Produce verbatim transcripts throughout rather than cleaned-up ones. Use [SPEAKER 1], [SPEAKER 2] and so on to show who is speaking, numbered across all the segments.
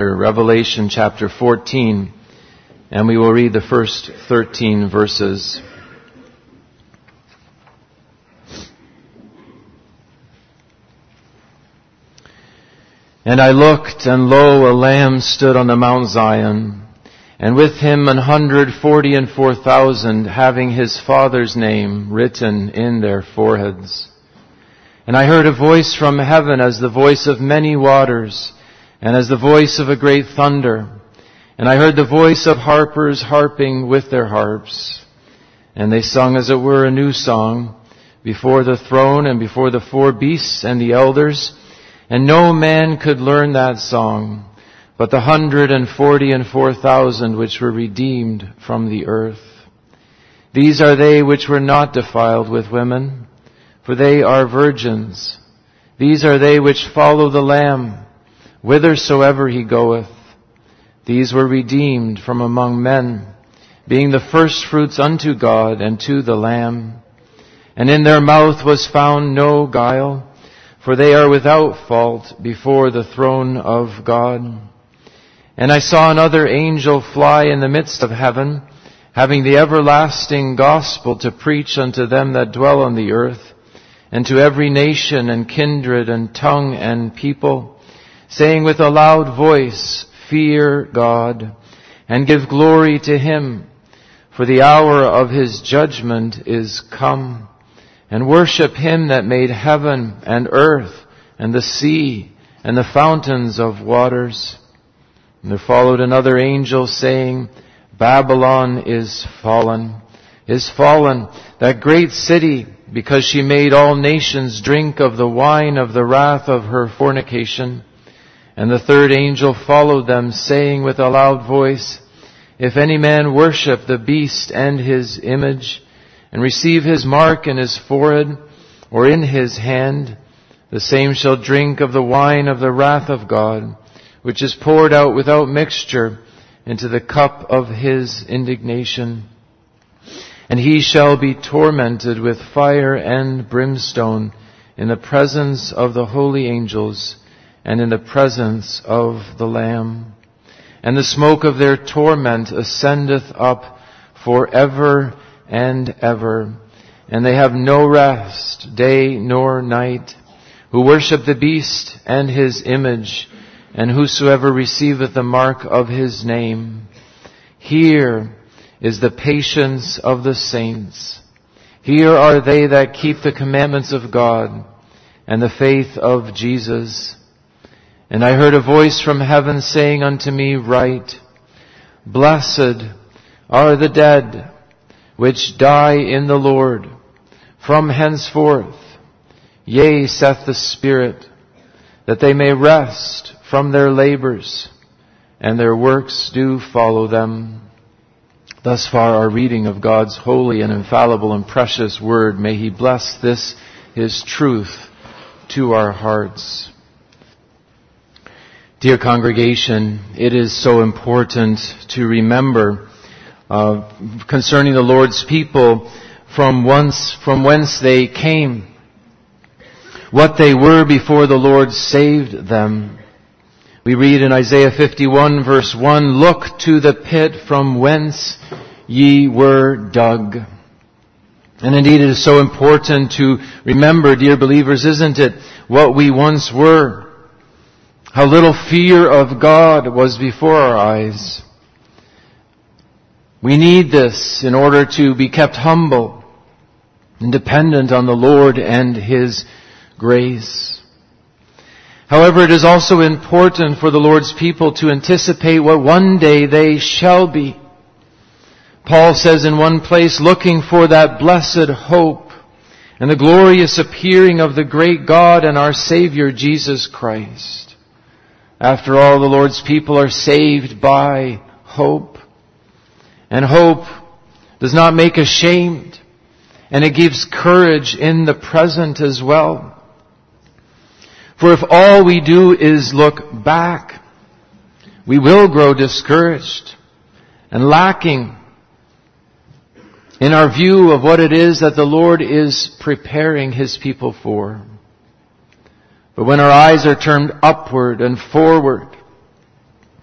[SPEAKER 1] Revelation chapter fourteen, and we will read the first thirteen verses. And I looked, and lo, a Lamb stood on the Mount Zion, and with him an hundred forty and four thousand, having his Father's name written in their foreheads. And I heard a voice from heaven as the voice of many waters, and as the voice of a great thunder. And I heard the voice of harpers harping with their harps. And they sung as it were a new song before the throne and before the four beasts and the elders. And no man could learn that song, but the hundred and forty and four thousand which were redeemed from the earth. These are they which were not defiled with women, for they are virgins. These are they which follow the Lamb, whithersoever he goeth. These were redeemed from among men, being the firstfruits unto God and to the Lamb. And in their mouth was found no guile, for they are without fault before the throne of God. And I saw another angel fly in the midst of heaven, having the everlasting gospel to preach unto them that dwell on the earth, and to every nation and kindred and tongue and people, saying with a loud voice, Fear God, and give glory to him, for the hour of his judgment is come. And worship him that made heaven and earth and the sea and the fountains of waters. And there followed another angel saying, Babylon is fallen, is fallen, that great city, because she made all nations drink of the wine of the wrath of her fornication. And the third angel followed them, saying with a loud voice, If any man worship the beast and his image, and receive his mark in his forehead or in his hand, the same shall drink of the wine of the wrath of God, which is poured out without mixture into the cup of his indignation. And he shall be tormented with fire and brimstone in the presence of the holy angels and in the presence of the Lamb. And the smoke of their torment ascendeth up forever and ever. And they have no rest, day nor night, who worship the beast and his image, and whosoever receiveth the mark of his name. Here is the patience of the saints. Here are they that keep the commandments of God and the faith of Jesus. And I heard a voice from heaven saying unto me, Write, Blessed are the dead which die in the Lord from henceforth. Yea, saith the Spirit, that they may rest from their labors, and their works do follow them. Thus far our reading of God's holy and infallible and precious word. May he bless this, his truth, to our hearts. Dear congregation, it is so important to remember uh, concerning the Lord's people from whence, from whence they came, what they were before the Lord saved them. We read in Isaiah fifty-one verse one, Look to the pit from whence ye were dug. And indeed it is so important to remember, dear believers, isn't it, what we once were. How little fear of God was before our eyes. We need this in order to be kept humble and dependent on the Lord and his grace. However, it is also important for the Lord's people to anticipate what one day they shall be. Paul says in one place, looking for that blessed hope and the glorious appearing of the great God and our Savior Jesus Christ. After all, the Lord's people are saved by hope. And hope does not make ashamed, and it gives courage in the present as well. For if all we do is look back, we will grow discouraged and lacking in our view of what it is that the Lord is preparing his people for. But when our eyes are turned upward and forward,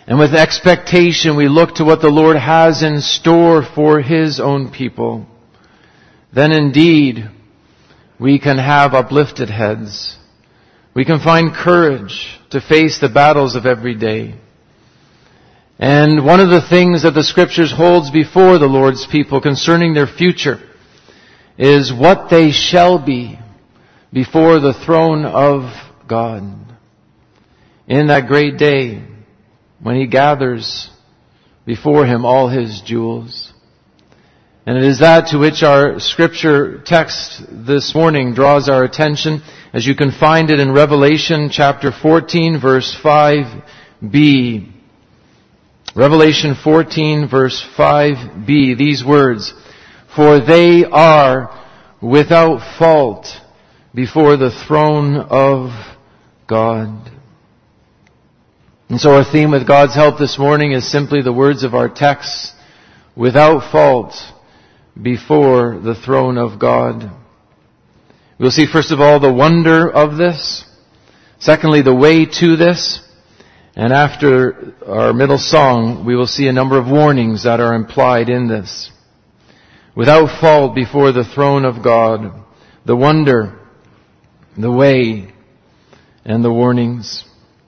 [SPEAKER 1] And with expectation we look to what the Lord has in store for His own people, then indeed we can have uplifted heads. We can find courage to face the battles of every day. And one of the things that the Scriptures holds before the Lord's people concerning their future is what they shall be before the throne of God in that great day when He gathers before Him all His jewels. And it is that to which our Scripture text this morning draws our attention, as you can find it in Revelation chapter fourteen, verse five b. Revelation fourteen, verse five b, these words, "For they are without fault before the throne of God." And so our theme with God's help this morning is simply the words of our text, without fault before the throne of God. We'll see first of all the wonder of this. Secondly, the way to this. And after our middle song, we will see a number of warnings that are implied in this. Without fault before the throne of God, the wonder, the way, and the warnings.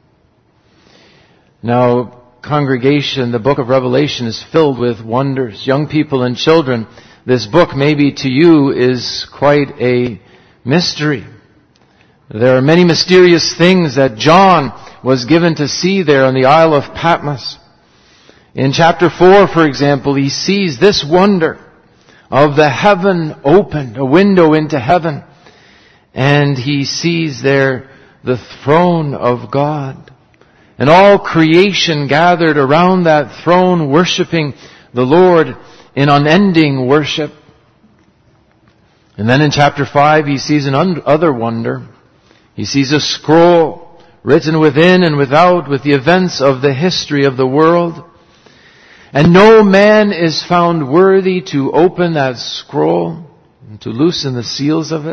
[SPEAKER 1] Now, congregation, the book of Revelation is filled with wonders. Young people and children, this book maybe to you is quite a mystery. There are many mysterious things that John was given to see there on the Isle of Patmos. In chapter four, for example, he sees this wonder of the heaven opened, a window into heaven. And he sees there the throne of God. And all creation gathered around that throne, worshiping the Lord in unending worship. And then in chapter five, he sees an un- other wonder. He sees a scroll written within and without with the events of the history of the world. And no man is found worthy to open that scroll and to loosen the seals of it.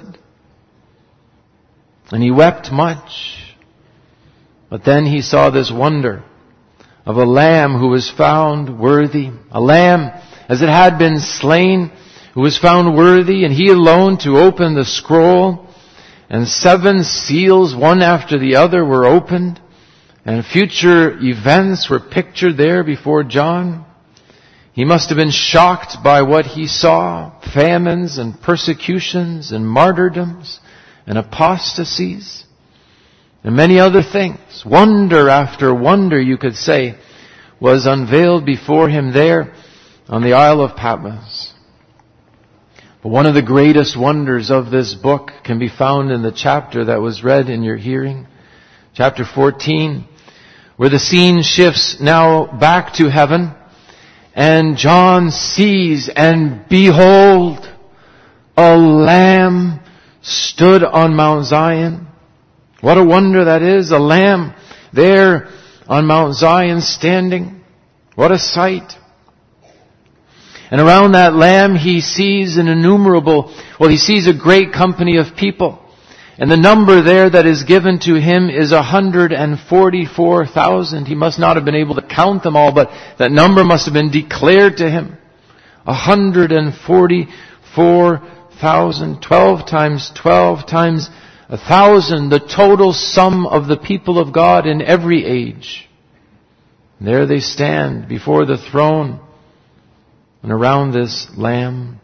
[SPEAKER 1] And he wept much. But then he saw this wonder of a lamb who was found worthy. A lamb, as it had been slain, who was found worthy, and he alone to open the scroll. And seven seals, one after the other, were opened. And future events were pictured there before John. He must have been shocked by what he saw. Famines and persecutions and martyrdoms and apostasies. And many other things. Wonder after wonder, you could say, was unveiled before him there on the Isle of Patmos. But one of the greatest wonders of this book can be found in the chapter that was read in your hearing. Chapter fourteen, where the scene shifts now back to heaven. And John sees, and behold, a lamb stood on Mount Zion. What a wonder that is, a lamb there on Mount Zion standing. What a sight. And around that lamb he sees an innumerable, well he sees a great company of people. And the number there that is given to him is one hundred forty-four thousand. He must not have been able to count them all, but that number must have been declared to him. one hundred forty-four thousand. twelve times twelve times a thousand, the total sum of the people of God in every age. And there they stand before the throne and around this lamb.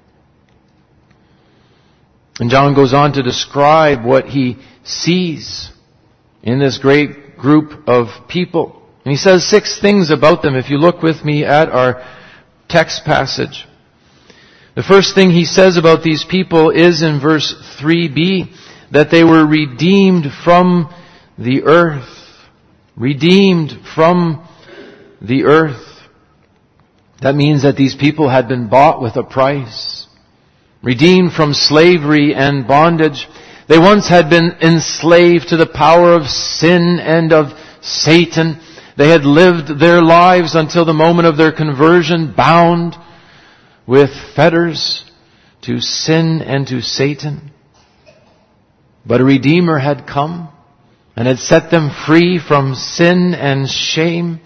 [SPEAKER 1] And John goes on to describe what he sees in this great group of people. And he says six things about them if you look with me at our text passage. The first thing he says about these people is in verse three b, that they were redeemed from the earth. Redeemed from the earth. That means that these people had been bought with a price. Redeemed from slavery and bondage. They once had been enslaved to the power of sin and of Satan. They had lived their lives until the moment of their conversion bound with fetters to sin and to Satan. But a Redeemer had come and had set them free from sin and shame,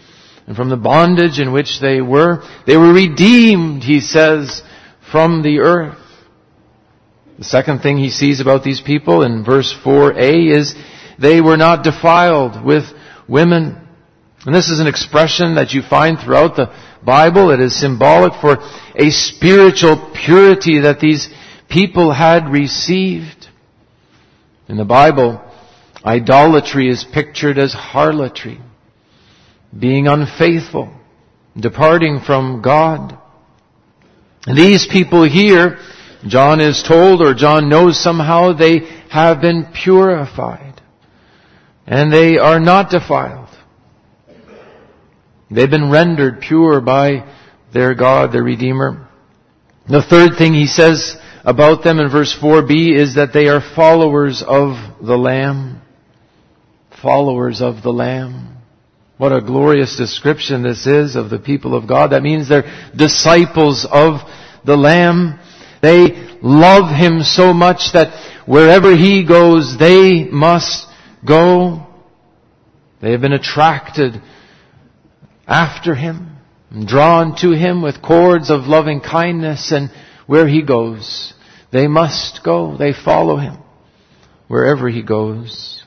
[SPEAKER 1] and from the bondage in which they were. They were redeemed, he says, from the earth. The second thing he sees about these people in verse four a is they were not defiled with women. And this is an expression that you find throughout the Bible. It is symbolic for a spiritual purity that these people had received. In the Bible, idolatry is pictured as harlotry, being unfaithful, departing from God. And these people here, John is told, or John knows somehow, they have been purified. And they are not defiled. They've been rendered pure by their God, their Redeemer. The third thing he says about them in verse four b is that they are followers of the Lamb. Followers of the Lamb. What a glorious description this is of the people of God. That means they're disciples of the Lamb. They love Him so much that wherever He goes, they must go. They have been attracted after Him, and drawn to Him with cords of loving kindness, and where He goes, they must go. They follow Him wherever He goes.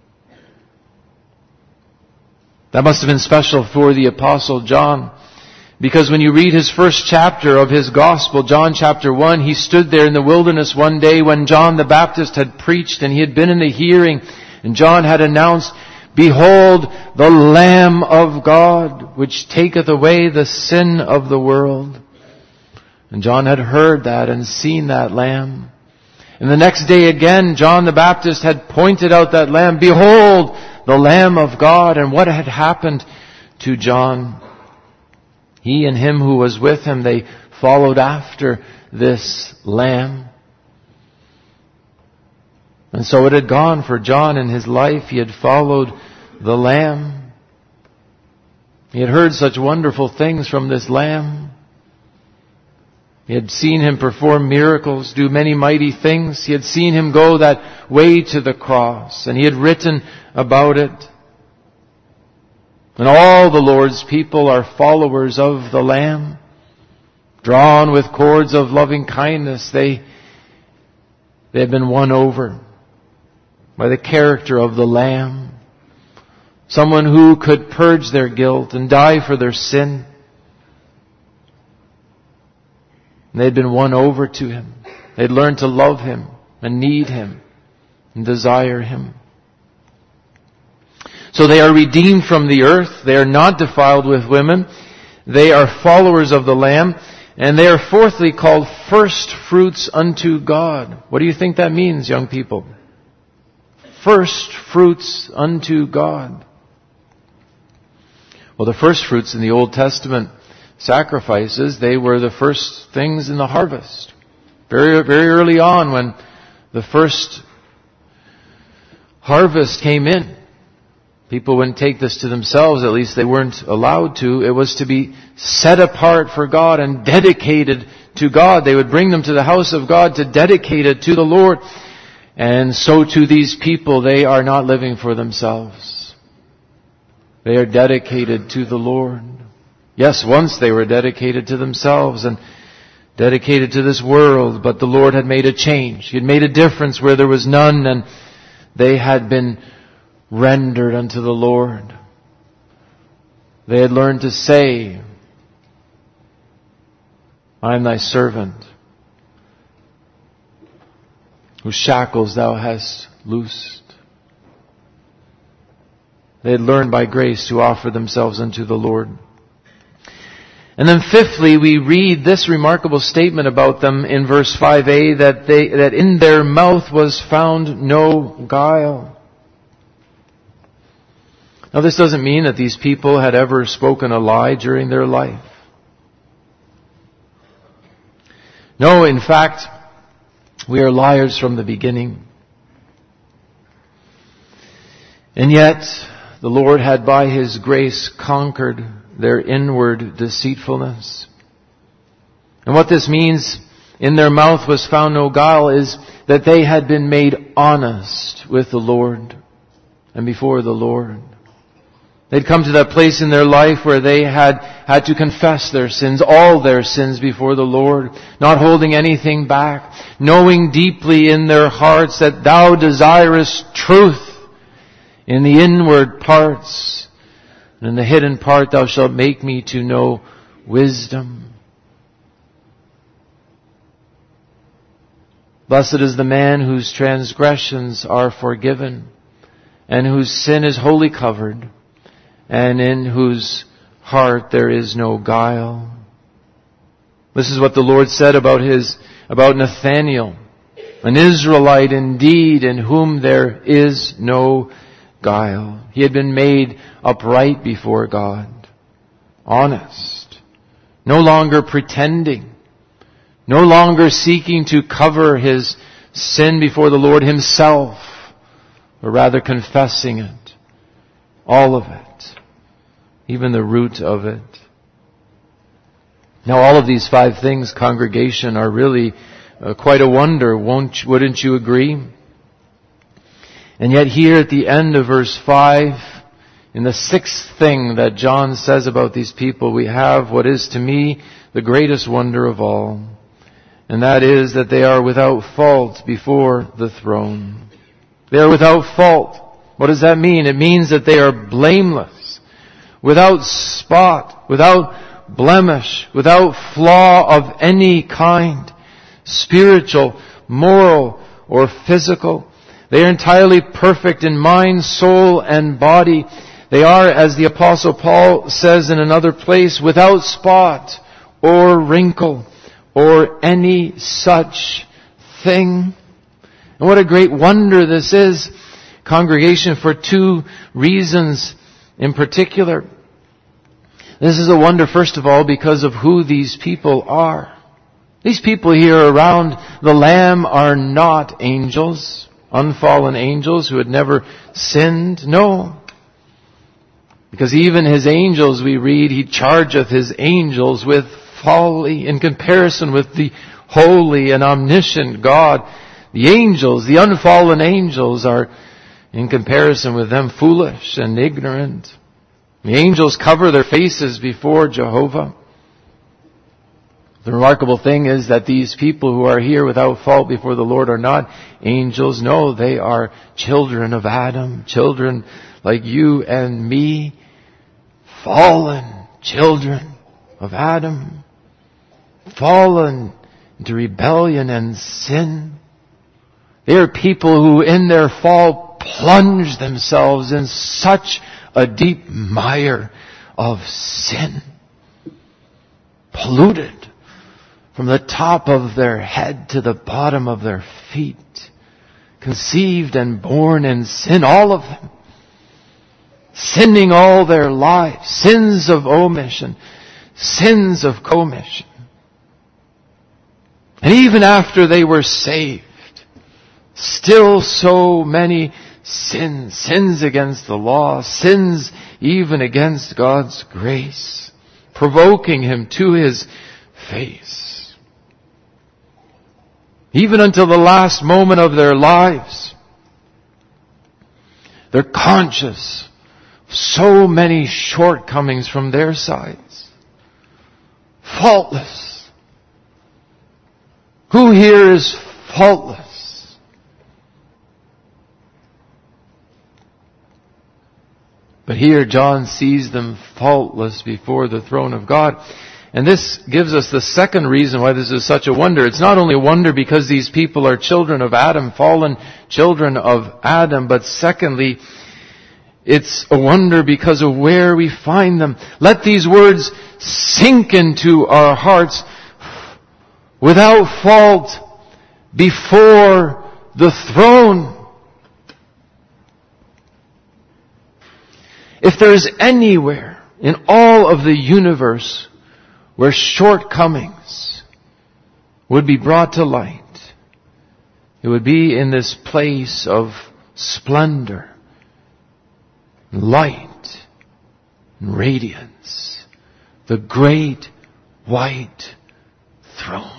[SPEAKER 1] That must have been special for the Apostle John, because when you read his first chapter of his Gospel, John chapter one, he stood there in the wilderness one day when John the Baptist had preached, and he had been in the hearing, and John had announced, "Behold, the Lamb of God, which taketh away the sin of the world." And John had heard that and seen that Lamb. And the next day again, John the Baptist had pointed out that Lamb. "Behold, the Lamb of God." And what had happened to John? He and him who was with him, they followed after this Lamb. And so it had gone for John in his life. He had followed the Lamb. He had heard such wonderful things from this Lamb. He had seen Him perform miracles, do many mighty things. He had seen Him go that way to the cross, and he had written about it. And all the Lord's people are followers of the Lamb, drawn with cords of loving kindness. They, they have been won over by the character of the Lamb. Someone who could purge their guilt and die for their sin. And they'd been won over to Him. They'd learned to love Him and need Him and desire Him. So they are redeemed from the earth. They are not defiled with women. They are followers of the Lamb. And they are fourthly called first fruits unto God. What do you think that means, young people? First fruits unto God. Well, the first fruits in the Old Testament sacrifices, they were the first things in the harvest. Very, very early on when the first harvest came in, people wouldn't take this to themselves, at least they weren't allowed to. It was to be set apart for God and dedicated to God. They would bring them to the house of God to dedicate it to the Lord. And so to these people, they are not living for themselves. They are dedicated to the Lord. Yes, once they were dedicated to themselves and dedicated to this world, but the Lord had made a change. He had made a difference where there was none, and they had been rendered unto the Lord. They had learned to say, "I am thy servant, whose shackles thou hast loosed." They had learned by grace to offer themselves unto the Lord. And then fifthly, we read this remarkable statement about them in verse five a, that they, that in their mouth was found no guile. Now this doesn't mean that these people had ever spoken a lie during their life. No, in fact, we are liars from the beginning. And yet, the Lord had by His grace conquered their inward deceitfulness. And what this means, in their mouth was found no guile, is that they had been made honest with the Lord and before the Lord. They'd come to that place in their life where they had had to confess their sins, all their sins before the Lord, not holding anything back, knowing deeply in their hearts that thou desirest truth in the inward parts, and in the hidden part thou shalt make me to know wisdom. Blessed is the man whose transgressions are forgiven, and whose sin is wholly covered, and in whose heart there is no guile. This is what the Lord said about his, about Nathanael, an Israelite indeed, in whom there is no guile. He had been made upright before God, honest, no longer pretending, no longer seeking to cover his sin before the Lord himself, but rather confessing it, all of it, even the root of it. Now all of these five things, congregation, are really uh, quite a wonder, won't, wouldn't you agree? And yet here at the end of verse five, in the sixth thing that John says about these people, we have what is to me the greatest wonder of all. And that is that they are without fault before the throne. They are without fault. What does that mean? It means that they are blameless, without spot, without blemish, without flaw of any kind, spiritual, moral, or physical. They are entirely perfect in mind, soul, and body. They are, as the Apostle Paul says in another place, without spot or wrinkle or any such thing. And what a great wonder this is, congregation, for two reasons in particular. This is a wonder, first of all, because of who these people are. These people here around the Lamb are not angels, unfallen angels who had never sinned. No. Because even his angels, we read, he chargeth his angels with folly in comparison with the holy and omniscient God. The angels, the unfallen angels, are in comparison with them foolish and ignorant. The angels cover their faces before Jehovah. The remarkable thing is that these people who are here without fault before the Lord are not angels. No, they are children of Adam, children like you and me, fallen children of Adam, fallen into rebellion and sin. They are people who in their fall plunge themselves in such a deep mire of sin, polluted from the top of their head to the bottom of their feet, conceived and born in sin, all of them, sinning all their lives, sins of omission, sins of commission. And even after they were saved, still so many sins, sins against the law, sins even against God's grace, provoking him to his face. Even until the last moment of their lives, they're conscious of so many shortcomings from their sides. Faultless. Who here is faultless? But here John sees them faultless before the throne of God. And this gives us the second reason why this is such a wonder. It's not only a wonder because these people are children of Adam, fallen children of Adam, but secondly, it's a wonder because of where we find them. Let these words sink into our hearts. Without fault before the throne. If there is anywhere in all of the universe where shortcomings would be brought to light, it would be in this place of splendor, light, and radiance, the great white throne.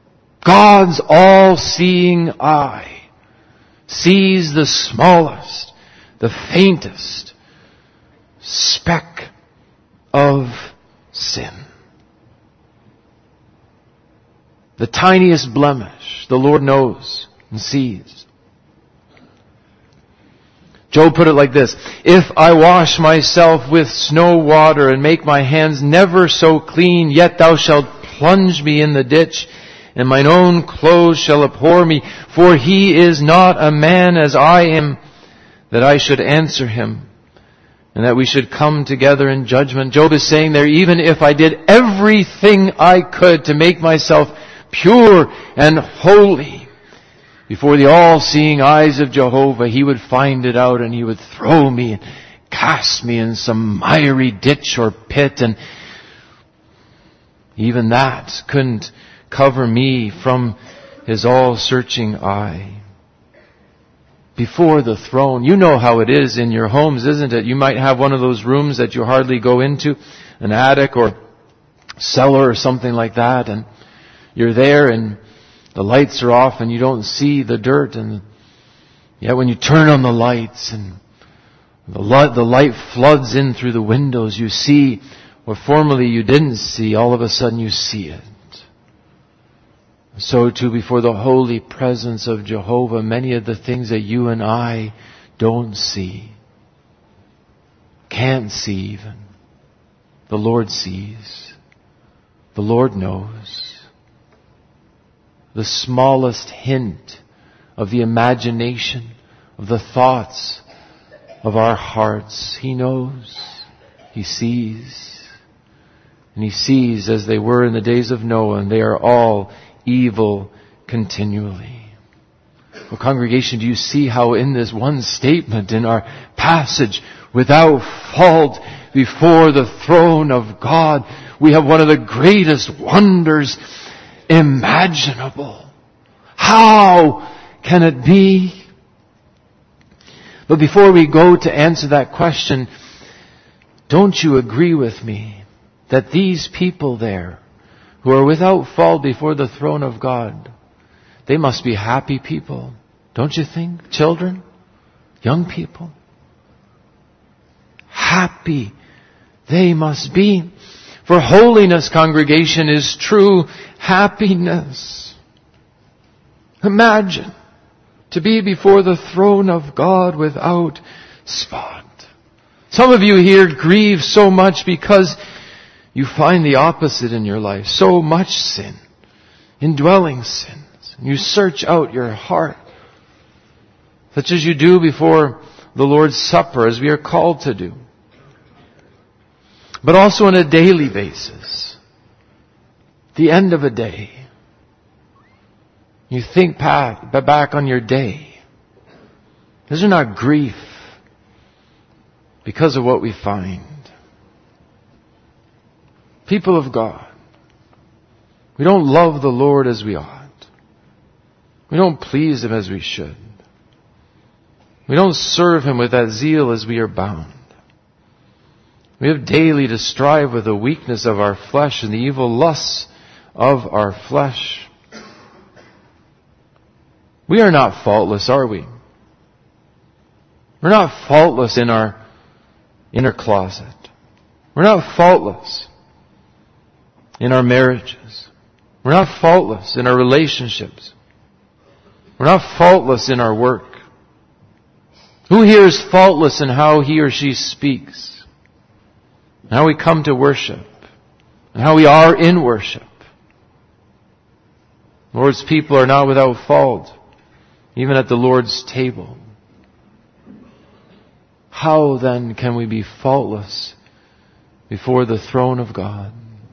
[SPEAKER 1] God's all-seeing eye sees the smallest the faintest speck of sin. The tiniest blemish, the Lord knows and sees. Job put it like this: if I wash myself with snow water and make my hands never so clean, yet thou shalt plunge me in the ditch, and mine own clothes shall abhor me. For he is not a man as I am, that I should answer him, and that we should come together in judgment. Job is saying there, even if I did everything I could to make myself pure and holy before the all-seeing eyes of Jehovah, He would find it out and He would throw me and cast me in some miry ditch or pit, and even that couldn't cover me from His all-searching eye. Before the throne, you know how it is in your homes, isn't it? You might have one of those rooms that you hardly go into, an attic or cellar or something like that, and you're there and the lights are off and you don't see the dirt, and yet when you turn on the lights and the light, the light floods in through the windows, you see what formerly you didn't see. All of a sudden you see it. So too, before the holy presence of Jehovah, many of the things that you and I don't see, can't see even, the Lord sees. The Lord knows. The smallest hint of the imagination, of the thoughts of our hearts, He knows. He sees. And He sees as they were in the days of Noah, and they are all evil continually. Well, congregation, do you see how in this one statement in our passage, without fault before the throne of God, we have one of the greatest wonders imaginable. How can it be? But before we go to answer that question, don't you agree with me that these people there who are without fault before the throne of God, they must be happy people, don't you think? Children, young people, happy they must be. For holiness, congregation, is true happiness. Imagine to be before the throne of God without spot. Some of you here grieve so much because you find the opposite in your life. So much sin, indwelling sins. You search out your heart, such as you do before the Lord's Supper, as we are called to do. But also on a daily basis. The end of a day. You think back on your day. Is there not grief because of what we find? People of God, we don't love the Lord as we ought. We don't please Him as we should. We don't serve Him with that zeal as we are bound. We have daily to strive with the weakness of our flesh and the evil lusts of our flesh. We are not faultless, are we? We're not faultless in our inner closet. We're not faultless in our marriages. We're not faultless in our relationships. We're not faultless in our work. Who here is faultless in how he or she speaks? And how we come to worship, and how we are in worship. The Lord's people are not without fault, even at the Lord's table. How then can we be faultless before the throne of God?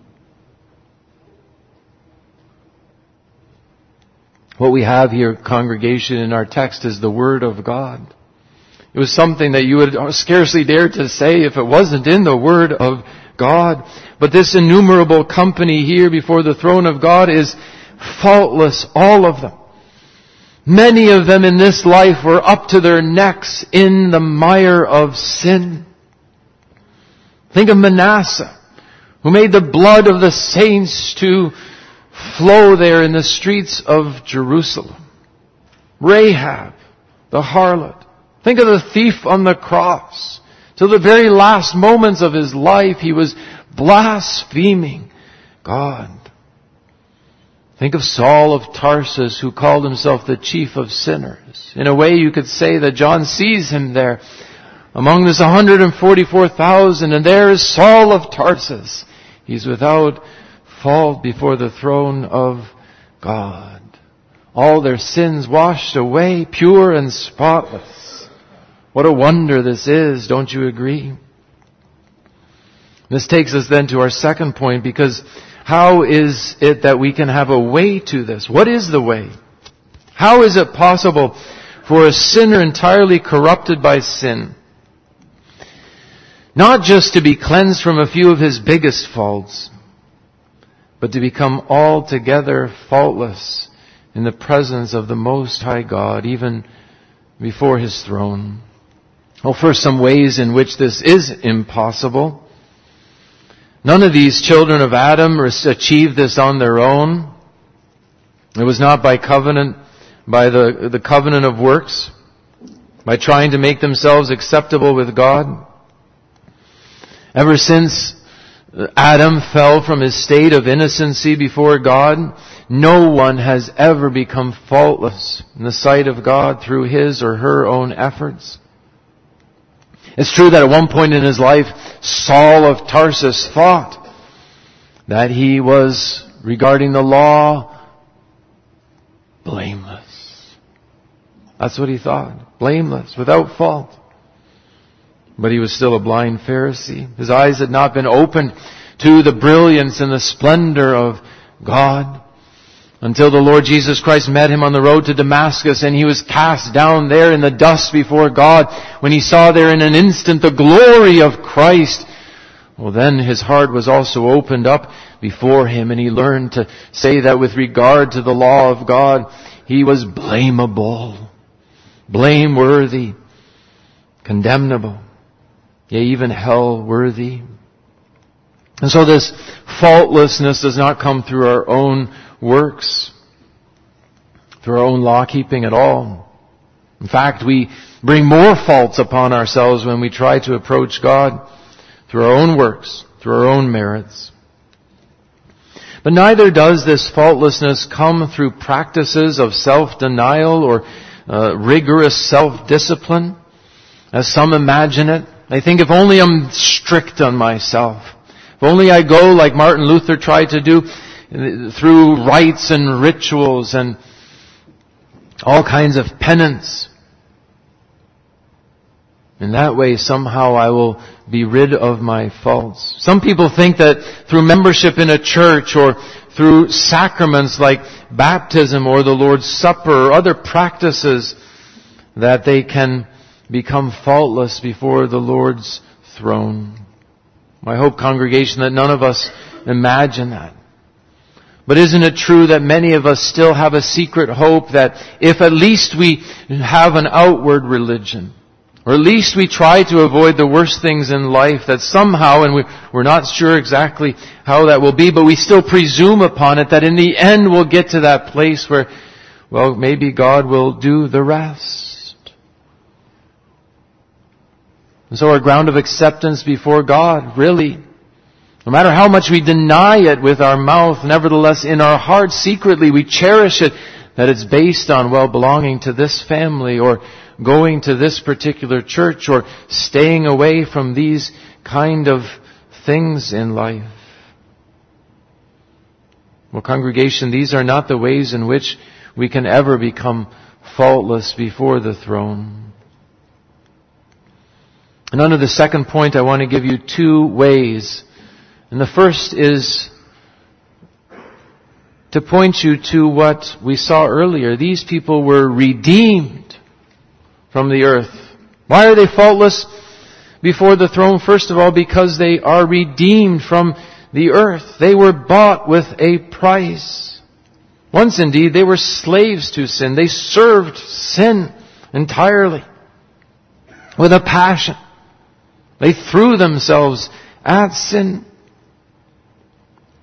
[SPEAKER 1] What we have here, congregation, in our text is the Word of God. It was something that you would scarcely dare to say if it wasn't in the Word of God. But this innumerable company here before the throne of God is faultless, all of them. Many of them in this life were up to their necks in the mire of sin. Think of Manasseh, who made the blood of the saints to flow there in the streets of Jerusalem. Rahab, the harlot, Think of the thief on the cross. Till the very last moments of his life, he was blaspheming God. Think of Saul of Tarsus, who called himself the chief of sinners. In a way, you could say that John sees him there among this one hundred forty-four thousand, and there is Saul of Tarsus. He's without fault before the throne of God. All their sins washed away, pure and spotless. What a wonder this is, don't you agree? This takes us then to our second point, because how is it that we can have a way to this? What is the way? How is it possible for a sinner entirely corrupted by sin not just to be cleansed from a few of his biggest faults, but to become altogether faultless in the presence of the Most High God, even before His throne? Well, first, some ways in which this is impossible. None of these children of Adam achieved this on their own. It was not by covenant, by the, the covenant of works, by trying to make themselves acceptable with God. Ever since Adam fell from his state of innocency before God, no one has ever become faultless in the sight of God through his or her own efforts. It's true that at one point in his life, Saul of Tarsus thought that he was, regarding the law, blameless. That's what he thought. Blameless, without fault. But he was still a blind Pharisee. His eyes had not been opened to the brilliance and the splendor of God until the Lord Jesus Christ met him on the road to Damascus, and he was cast down there in the dust before God when he saw there in an instant the glory of Christ. Well, then his heart was also opened up before him, and he learned to say that with regard to the law of God, he was blamable, blameworthy, condemnable, yea, even hell-worthy. And so this faultlessness does not come through our own works, through our own law-keeping at all. In fact, we bring more faults upon ourselves when we try to approach God through our own works, through our own merits. But neither does this faultlessness come through practices of self-denial or uh, rigorous self-discipline, as some imagine it. They think, if only I'm strict on myself, if only I go like Martin Luther tried to do, through rites and rituals and all kinds of penance, in that way somehow I will be rid of my faults. Some people think that through membership in a church or through sacraments like baptism or the Lord's Supper or other practices that they can become faultless before the Lord's throne. I hope, congregation, that none of us imagine that. But isn't it true that many of us still have a secret hope that if at least we have an outward religion, or at least we try to avoid the worst things in life, that somehow, and we're not sure exactly how that will be, but we still presume upon it, that in the end we'll get to that place where, well, maybe God will do the rest. And so our ground of acceptance before God, really, no matter how much we deny it with our mouth, nevertheless in our hearts secretly we cherish it, that it's based on, well, belonging to this family or going to this particular church or staying away from these kind of things in life. Well, congregation, these are not the ways in which we can ever become faultless before the throne. And under the second point, I want to give you two ways. And the first is to point you to what we saw earlier. These people were redeemed from the earth. Why are they faultless before the throne? First of all, because they are redeemed from the earth. They were bought with a price. Once indeed, they were slaves to sin. They served sin entirely with a passion. They threw themselves at sin.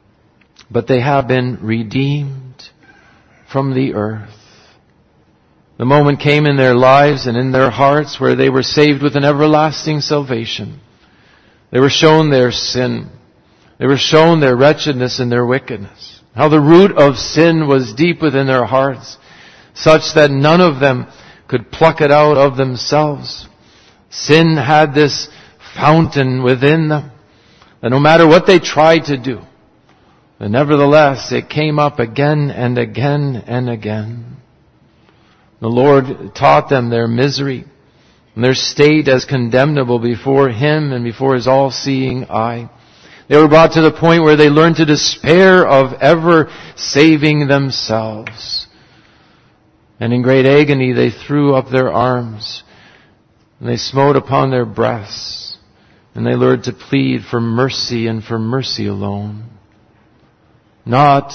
[SPEAKER 1] But they have been redeemed from the earth. The moment came in their lives and in their hearts where they were saved with an everlasting salvation. They were shown their sin. They were shown their wretchedness and their wickedness. How the root of sin was deep within their hearts, such that none of them could pluck it out of themselves. Sin had this fountain within them, that no matter what they tried to do, but nevertheless it came up again and again and again. The Lord taught them their misery and their state as condemnable before Him and before His all-seeing eye. They were brought to the point where they learned to despair of ever saving themselves. And in great agony they threw up their arms and they smote upon their breasts and they learned to plead for mercy and for mercy alone. Not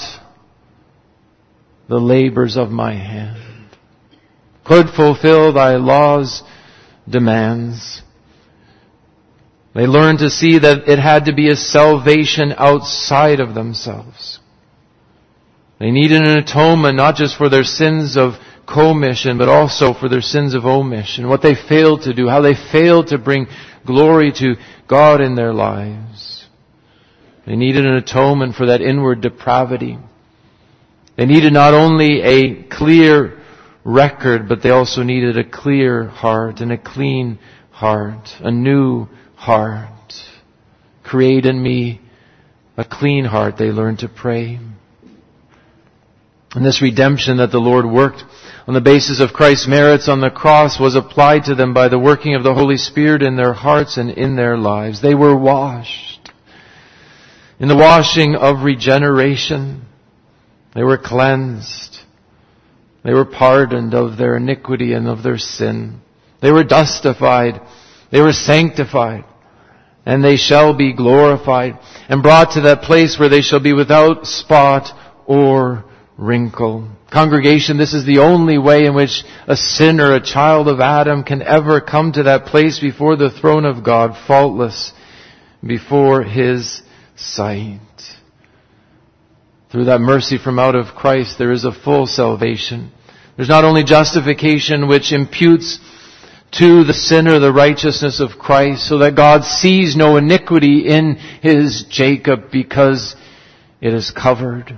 [SPEAKER 1] the labors of my hand could fulfill thy law's demands. They learned to see that it had to be a salvation outside of themselves. They needed an atonement not just for their sins of commission, but also for their sins of omission. What they failed to do, how they failed to bring glory to God in their lives. They needed an atonement for that inward depravity. They needed not only a clear record, but they also needed a clear heart and a clean heart, a new heart. Create in me a clean heart, they learned to pray. And this redemption that the Lord worked on the basis of Christ's merits on the cross was applied to them by the working of the Holy Spirit in their hearts and in their lives. They were washed. In the washing of regeneration, they were cleansed. They were pardoned of their iniquity and of their sin. They were justified. They were sanctified. And they shall be glorified and brought to that place where they shall be without spot or wrinkle. Congregation, this is the only way in which a sinner, a child of Adam, can ever come to that place before the throne of God, faultless before His sight. Through that mercy from out of Christ, there is a full salvation. There's not only justification which imputes to the sinner the righteousness of Christ, so that God sees no iniquity in His Jacob because it is covered.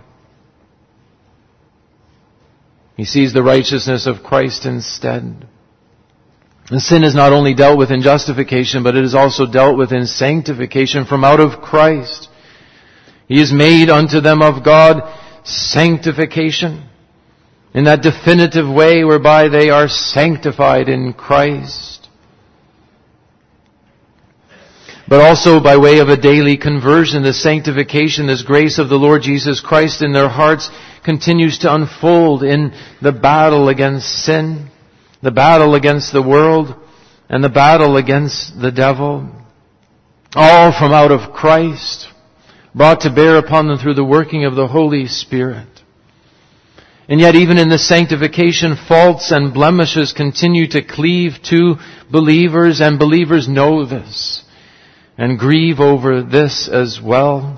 [SPEAKER 1] He sees the righteousness of Christ instead. And sin is not only dealt with in justification, but it is also dealt with in sanctification from out of Christ. He is made unto them of God sanctification, in that definitive way whereby they are sanctified in Christ. But also by way of a daily conversion, the sanctification, this grace of the Lord Jesus Christ in their hearts continues to unfold in the battle against sin, the battle against the world, and the battle against the devil. All from out of Christ, brought to bear upon them through the working of the Holy Spirit. And yet even in this sanctification, faults and blemishes continue to cleave to believers, and believers know this and grieve over this as well.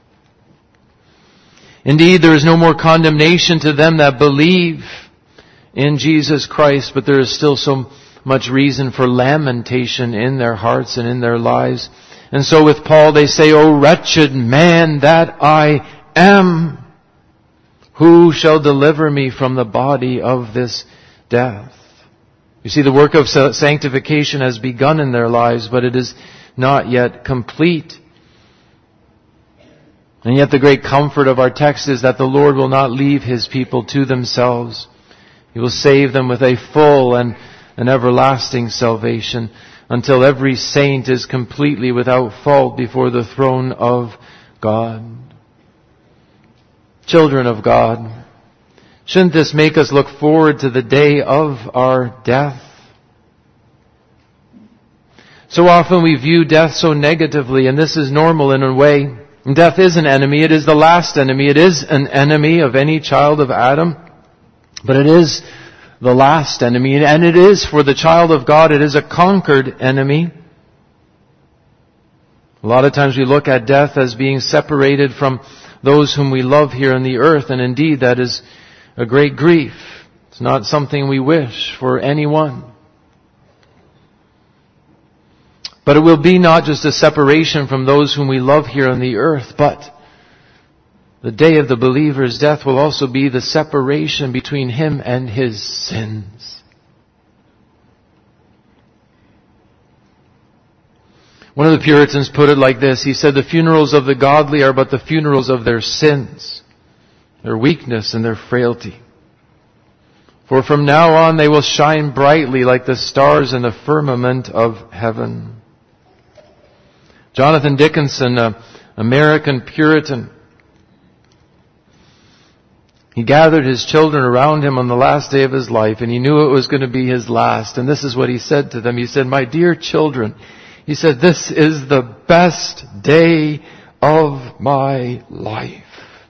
[SPEAKER 1] Indeed, there is no more condemnation to them that believe in Jesus Christ, but there is still so much reason for lamentation in their hearts and in their lives. And so with Paul they say, O wretched man that I am, who shall deliver me from the body of this death? You see, the work of sanctification has begun in their lives, but it is not yet complete. And yet the great comfort of our text is that the Lord will not leave His people to themselves. He will save them with a full and an everlasting salvation, until every saint is completely without fault before the throne of God. Children of God, shouldn't this make us look forward to the day of our death? So often we view death so negatively, and this is normal in a way. Death is an enemy. It is the last enemy. It is an enemy of any child of Adam. But it is the last enemy, and it is for the child of God, it is a conquered enemy. A lot of times we look at death as being separated from those whom we love here on the earth, and indeed that is a great grief. It's not something we wish for anyone. But it will be not just a separation from those whom we love here on the earth, but the day of the believer's death will also be the separation between him and his sins. One of the Puritans put it like this. He said, the funerals of the godly are but the funerals of their sins, their weakness and their frailty. For from now on they will shine brightly like the stars in the firmament of heaven. Jonathan Dickinson, an American Puritan, he gathered his children around him on the last day of his life, and he knew it was going to be his last. And this is what he said to them. He said, my dear children, he said, this is the best day of my life.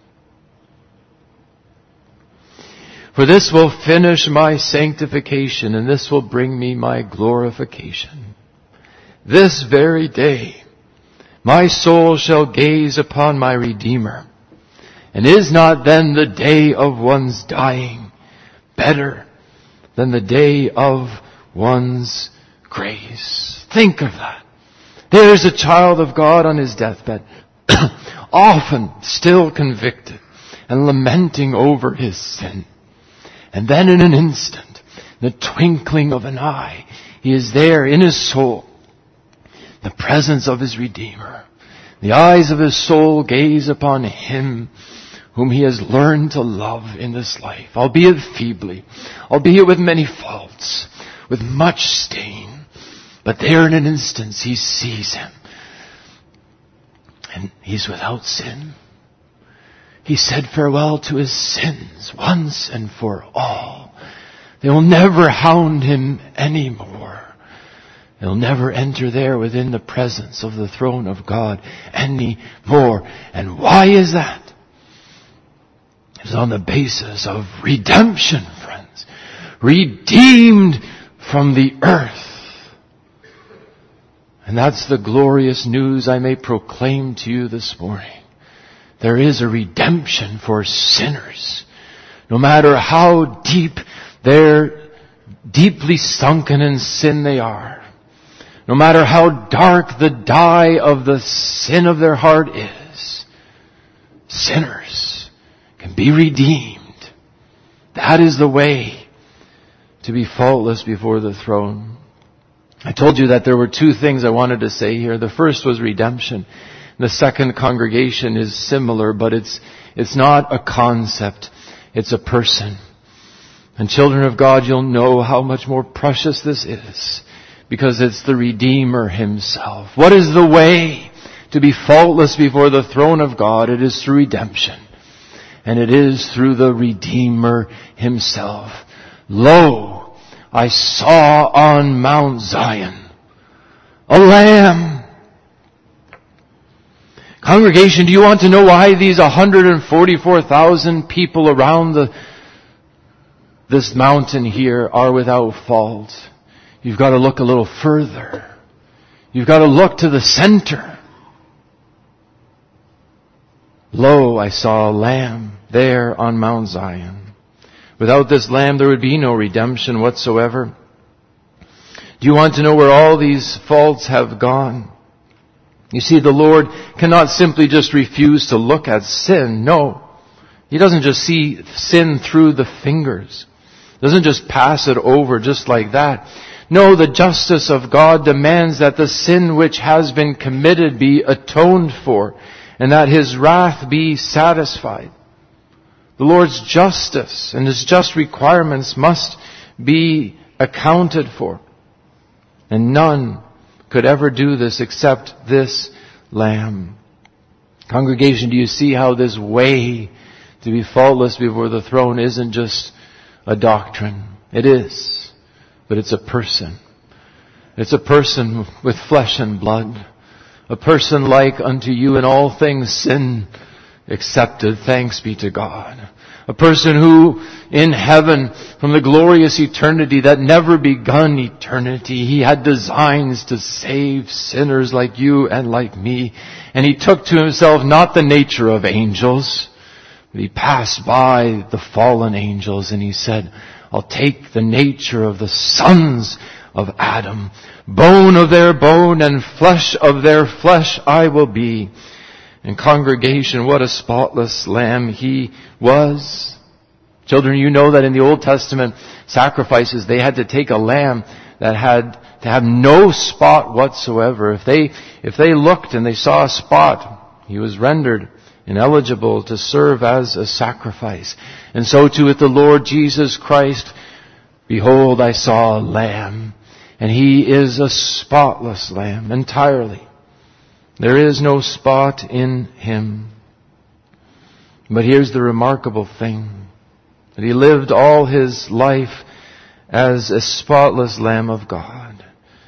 [SPEAKER 1] For this will finish my sanctification, and this will bring me my glorification. This very day, my soul shall gaze upon my Redeemer. And is not then the day of one's dying better than the day of one's grace? Think of that. There's a child of God on his deathbed, often still convicted and lamenting over his sin. And then in an instant, the twinkling of an eye, he is there in his soul, the presence of his Redeemer. The eyes of his soul gaze upon him whom he has learned to love in this life, albeit feebly, albeit with many faults, with much stain. But there in an instant he sees him, and he's without sin. He said farewell to his sins once and for all. They will never hound him anymore. They'll never enter there within the presence of the throne of God any more. And why is that? It's on the basis of redemption, friends. Redeemed from the earth. And that's the glorious news I may proclaim to you this morning. There is a redemption for sinners. No matter how deep they're deeply sunken in sin they are. No matter how dark the dye of the sin of their heart is. Sinners can be redeemed. That is the way to be faultless before the throne. I told you that there were two things I wanted to say here. The first was redemption. The second, congregation, is similar, but it's it's not a concept. It's a person. And children of God, you'll know how much more precious this is, because it's the Redeemer himself. What is the way to be faultless before the throne of God? It is through redemption. And it is through the Redeemer himself. Lo, I saw on Mount Zion a lamb. Congregation, do you want to know why these one hundred forty-four thousand people around the, this mountain here are without fault? You've got to look a little further. You've got to look to the center. Lo, I saw a lamb there on Mount Zion. Without this lamb, there would be no redemption whatsoever. Do you want to know where all these faults have gone? You see, the Lord cannot simply just refuse to look at sin. No. He doesn't just see sin through the fingers. He doesn't just pass it over just like that. No, the justice of God demands that the sin which has been committed be atoned for, and that his wrath be satisfied. The Lord's justice and his just requirements must be accounted for. And none could ever do this except this Lamb. Congregation, do you see how this way to be faultless before the throne isn't just a doctrine? It is, but it's a person. It's a person with flesh and blood. A person like unto you in all things sin accepted, thanks be to God. A person who in heaven, from the glorious eternity that never begun eternity, he had designs to save sinners like you and like me. And he took to himself not the nature of angels, but he passed by the fallen angels and he said, I'll take the nature of the sons of Adam. Bone of their bone and flesh of their flesh I will be. And congregation, what a spotless lamb he was. Children, you know that in the Old Testament sacrifices, they had to take a lamb that had to have no spot whatsoever. If they, if they looked and they saw a spot, he was rendered ineligible to serve as a sacrifice. And so too with the Lord Jesus Christ. Behold, I saw a lamb, and he is a spotless lamb entirely. There is no spot in him. But here's the remarkable thing, that he lived all his life as a spotless Lamb of God.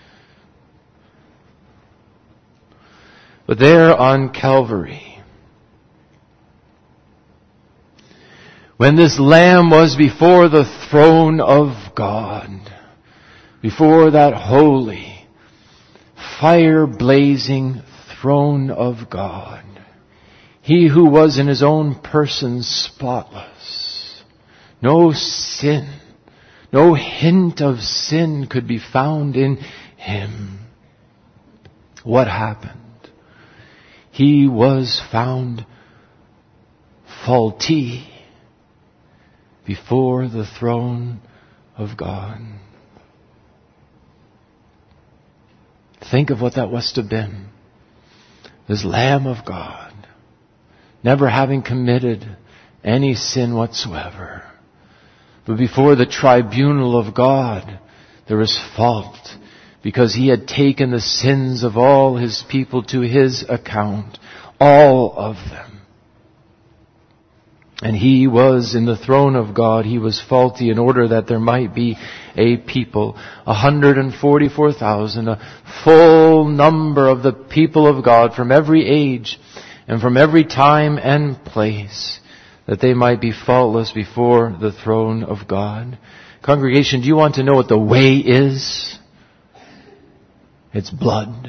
[SPEAKER 1] But there on Calvary, when this Lamb was before the throne of God, before that holy, fire-blazing throne of God, he who was in his own person spotless, no sin, no hint of sin could be found in him. What happened? He was found faulty before the throne of God. Think of what that must have been. This Lamb of God, never having committed any sin whatsoever. But before the tribunal of God, there was fault, because he had taken the sins of all his people to his account, all of them. And he was in the throne of God, he was faulty in order that there might be a people, one hundred forty-four thousand, a full number of the people of God from every age and from every time and place, that they might be faultless before the throne of God. Congregation, do you want to know what the way is? It's blood.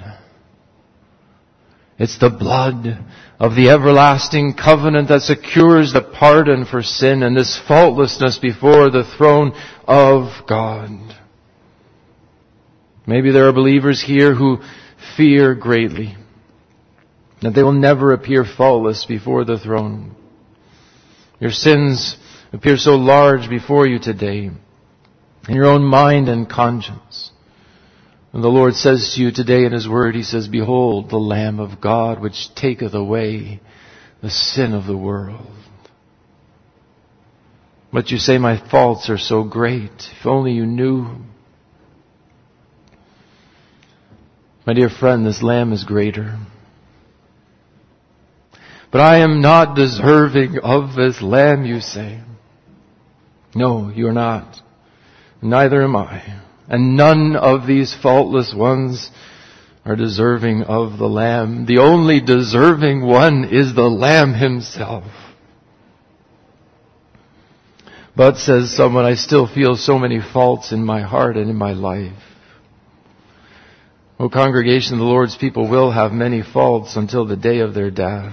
[SPEAKER 1] It's the blood of the everlasting covenant that secures the pardon for sin and this faultlessness before the throne of God. Maybe there are believers here who fear greatly that they will never appear faultless before the throne. Your sins appear so large before you today, in your own mind and conscience. And the Lord says to you today in His Word, He says, "Behold the Lamb of God, which taketh away the sin of the world." But you say, "My faults are so great. If only you knew." My dear friend, this Lamb is greater. "But I am not deserving of this Lamb," you say. No, you are not. Neither am I. And none of these faultless ones are deserving of the Lamb. The only deserving one is the Lamb Himself. But, says someone, I still feel so many faults in my heart and in my life. O congregation, the Lord's people will have many faults until the day of their death.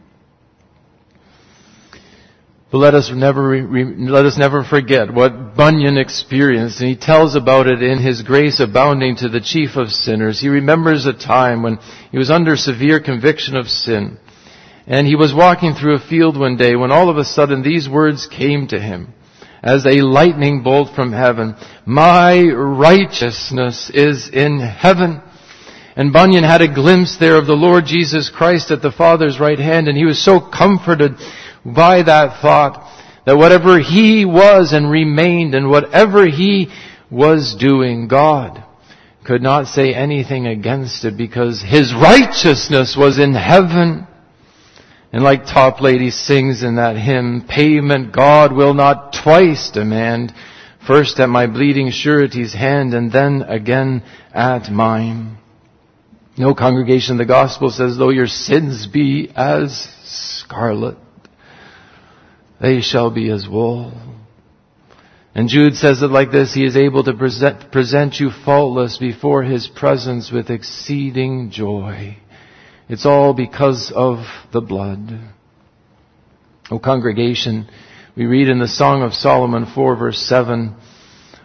[SPEAKER 1] But let us never re, let us never forget what Bunyan experienced, and he tells about it in his Grace Abounding to the Chief of Sinners. He remembers a time when he was under severe conviction of sin, and he was walking through a field one day when all of a sudden these words came to him as a lightning bolt from heaven: "My righteousness is in heaven." And Bunyan had a glimpse there of the Lord Jesus Christ at the Father's right hand, and he was so comforted by that thought that whatever he was and remained and whatever he was doing, God could not say anything against it, because His righteousness was in heaven. And like Toplady sings in that hymn, "Payment God will not twice demand, first at my bleeding surety's hand and then again at mine." No, congregation, the gospel says, though your sins be as scarlet, they shall be as wool. And Jude says it like this: He is able to present, present you faultless before His presence with exceeding joy. It's all because of the blood. O congregation, we read in the Song of Solomon four verse seven,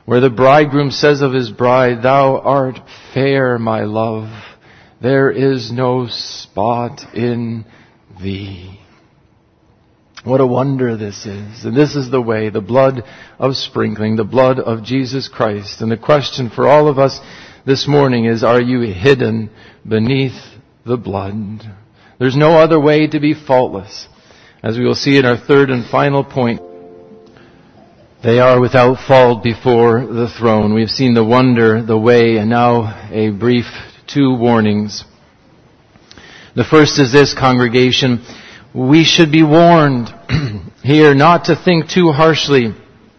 [SPEAKER 1] where the bridegroom says of his bride, "Thou art fair, my love. There is no spot in thee." What a wonder this is. And this is the way, the blood of sprinkling, the blood of Jesus Christ. And the question for all of us this morning is, are you hidden beneath the blood? There's no other way to be faultless. As we will see in our third and final point, they are without fault before the throne. We've seen the wonder, the way, and now a brief two warnings. The first is this, congregation. We should be warned here not to think too harshly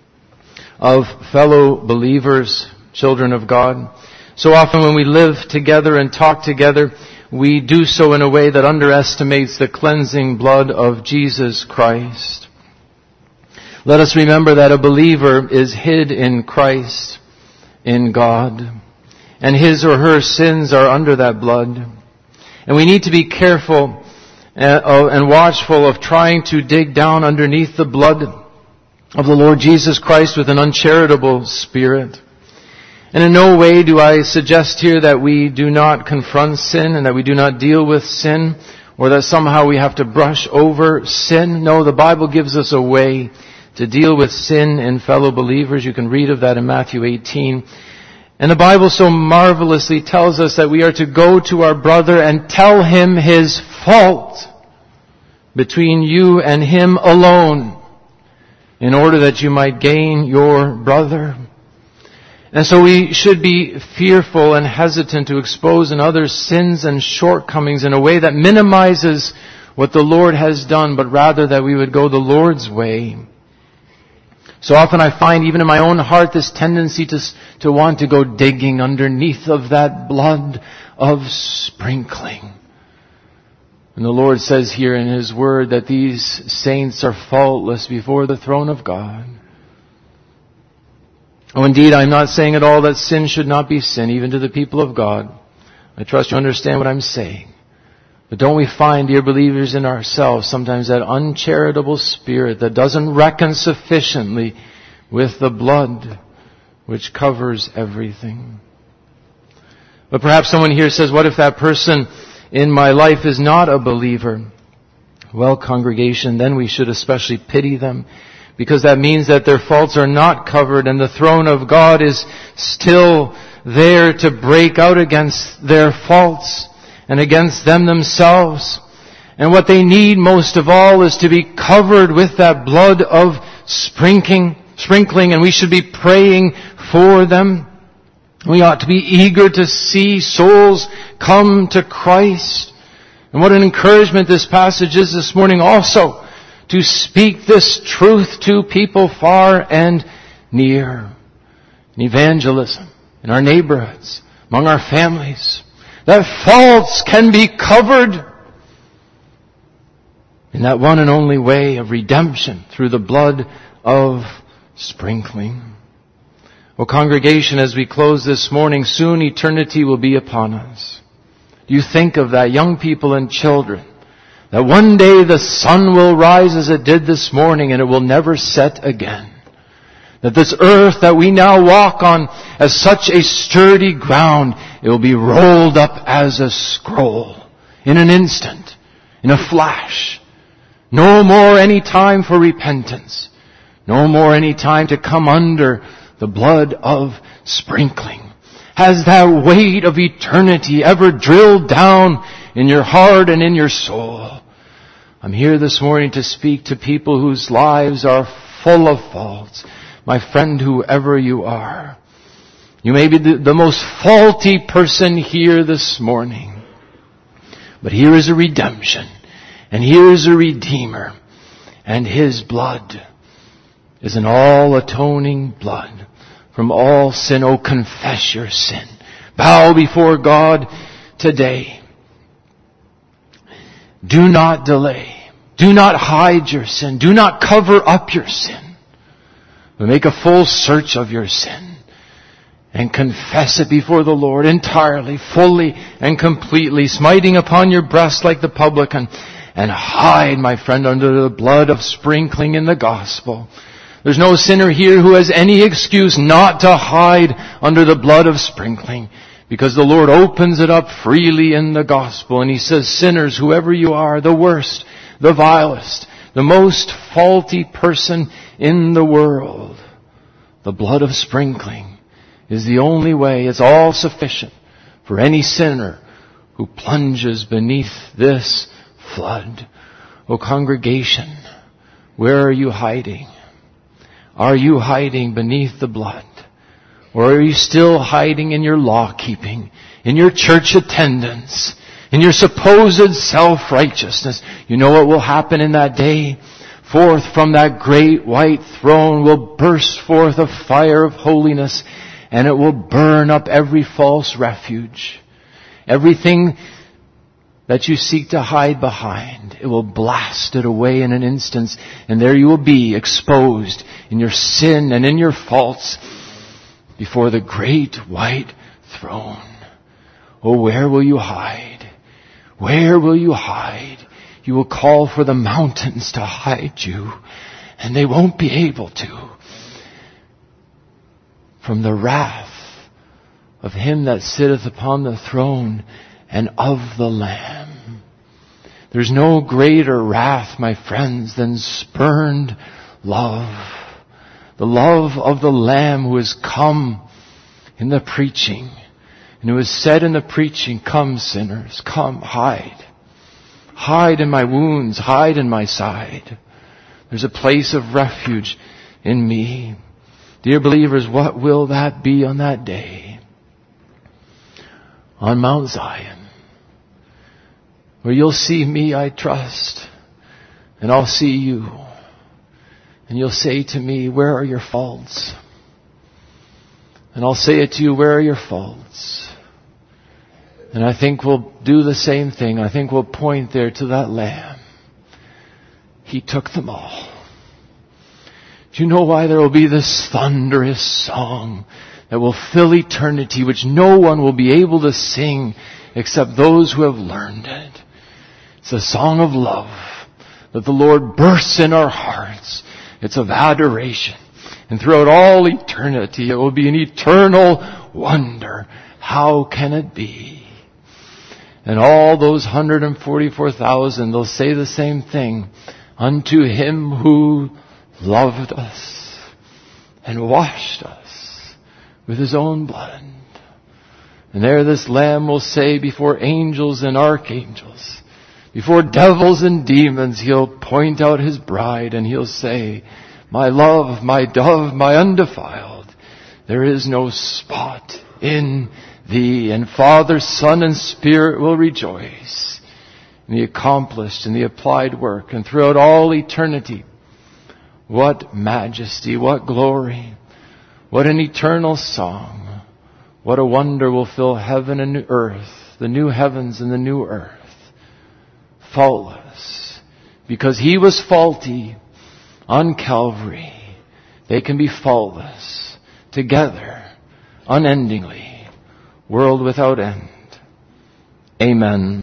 [SPEAKER 1] of fellow believers, children of God. So often when we live together and talk together, we do so in a way that underestimates the cleansing blood of Jesus Christ. Let us remember that a believer is hid in Christ, in God, and his or her sins are under that blood. And we need to be careful and watchful of trying to dig down underneath the blood of the Lord Jesus Christ with an uncharitable spirit. And in no way do I suggest here that we do not confront sin and that we do not deal with sin, or that somehow we have to brush over sin. No, the Bible gives us a way to deal with sin in fellow believers. You can read of that in Matthew eighteen. And the Bible so marvelously tells us that we are to go to our brother and tell him his fault between you and him alone, in order that you might gain your brother. And so we should be fearful and hesitant to expose another's sins and shortcomings in a way that minimizes what the Lord has done, but rather that we would go the Lord's way. So often I find even in my own heart this tendency to, to want to go digging underneath of that blood of sprinkling. And the Lord says here in His Word that these saints are faultless before the throne of God. Oh, indeed, I'm not saying at all that sin should not be sin, even to the people of God. I trust you understand what I'm saying. But don't we find, dear believers, in ourselves sometimes that uncharitable spirit that doesn't reckon sufficiently with the blood which covers everything? But perhaps someone here says, what if that person in my life is not a believer? Well, congregation, then we should especially pity them, because that means that their faults are not covered and the throne of God is still there to break out against their faults and against them themselves. And what they need most of all is to be covered with that blood of sprinkling, sprinkling, and we should be praying for them. We ought to be eager to see souls come to Christ. And what an encouragement this passage is this morning also, to speak this truth to people far and near. In evangelism, in our neighborhoods, among our families, that faults can be covered in that one and only way of redemption through the blood of sprinkling. Well, congregation, as we close this morning, soon eternity will be upon us. Do you think of that, young people and children, that one day the sun will rise as it did this morning and it will never set again? That this earth that we now walk on as such a sturdy ground, it will be rolled up as a scroll in an instant, in a flash. No more any time for repentance. No more any time to come under the blood of sprinkling. Has that weight of eternity ever drilled down in your heart and in your soul? I'm here this morning to speak to people whose lives are full of faults. My friend, whoever you are, you may be the, the most faulty person here this morning. But here is a redemption. And here is a Redeemer. And His blood is an all-atoning blood from all sin. Oh, confess your sin. Bow before God today. Do not delay. Do not hide your sin. Do not cover up your sin. But make a full search of your sin and confess it before the Lord entirely, fully, and completely, smiting upon your breast like the publican, and hide, my friend, under the blood of sprinkling in the gospel, There's no sinner here who has any excuse not to hide under the blood of sprinkling, because the Lord opens it up freely in the gospel, and He says, sinners, whoever you are, the worst, the vilest, the most faulty person in the world, the blood of sprinkling is the only way. It's all sufficient for any sinner who plunges beneath this flood. O congregation, where are you hiding? Are you hiding beneath the blood? Or are you still hiding in your law keeping, in your church attendance, in your supposed self-righteousness? You know what will happen in that day? Forth from that great white throne will burst forth a fire of holiness, and it will burn up every false refuge. Everything that you seek to hide behind, it will blast it away in an instant, and there you will be exposed in your sin and in your faults before the great white throne. Oh, where will you hide? Where will you hide? You will call for the mountains to hide you, and they won't be able to. From the wrath of Him that sitteth upon the throne and of the Lamb. There's no greater wrath, my friends, than spurned love. The love of the Lamb who has come in the preaching, and who has said in the preaching, come sinners, come, hide. Hide in my wounds, hide in my side. There's a place of refuge in me. Dear believers, what will that be on that day? On Mount Zion, where you'll see me, I trust, and I'll see you. And you'll say to me, where are your faults? And I'll say it to you, where are your faults? And I think we'll do the same thing. I think we'll point there to that Lamb. He took them all. Do you know why there will be this thunderous song that will fill eternity, which no one will be able to sing except those who have learned it? It's a song of love that the Lord bursts in our hearts. It's of adoration. And throughout all eternity, it will be an eternal wonder. How can it be? And all those one hundred forty-four thousand, they'll say the same thing. Unto Him who loved us and washed us with His own blood. And there this Lamb will say before angels and archangels, before devils and demons, He'll point out His bride and He'll say, my love, my dove, my undefiled, there is no spot in thee. And Father, Son, and Spirit will rejoice in the accomplished and the applied work. And throughout all eternity, what majesty, what glory, what an eternal song, what a wonder will fill heaven and earth, the new heavens and the new earth. Faultless. Because He was faulty on Calvary, they can be faultless together, unendingly, world without end. Amen.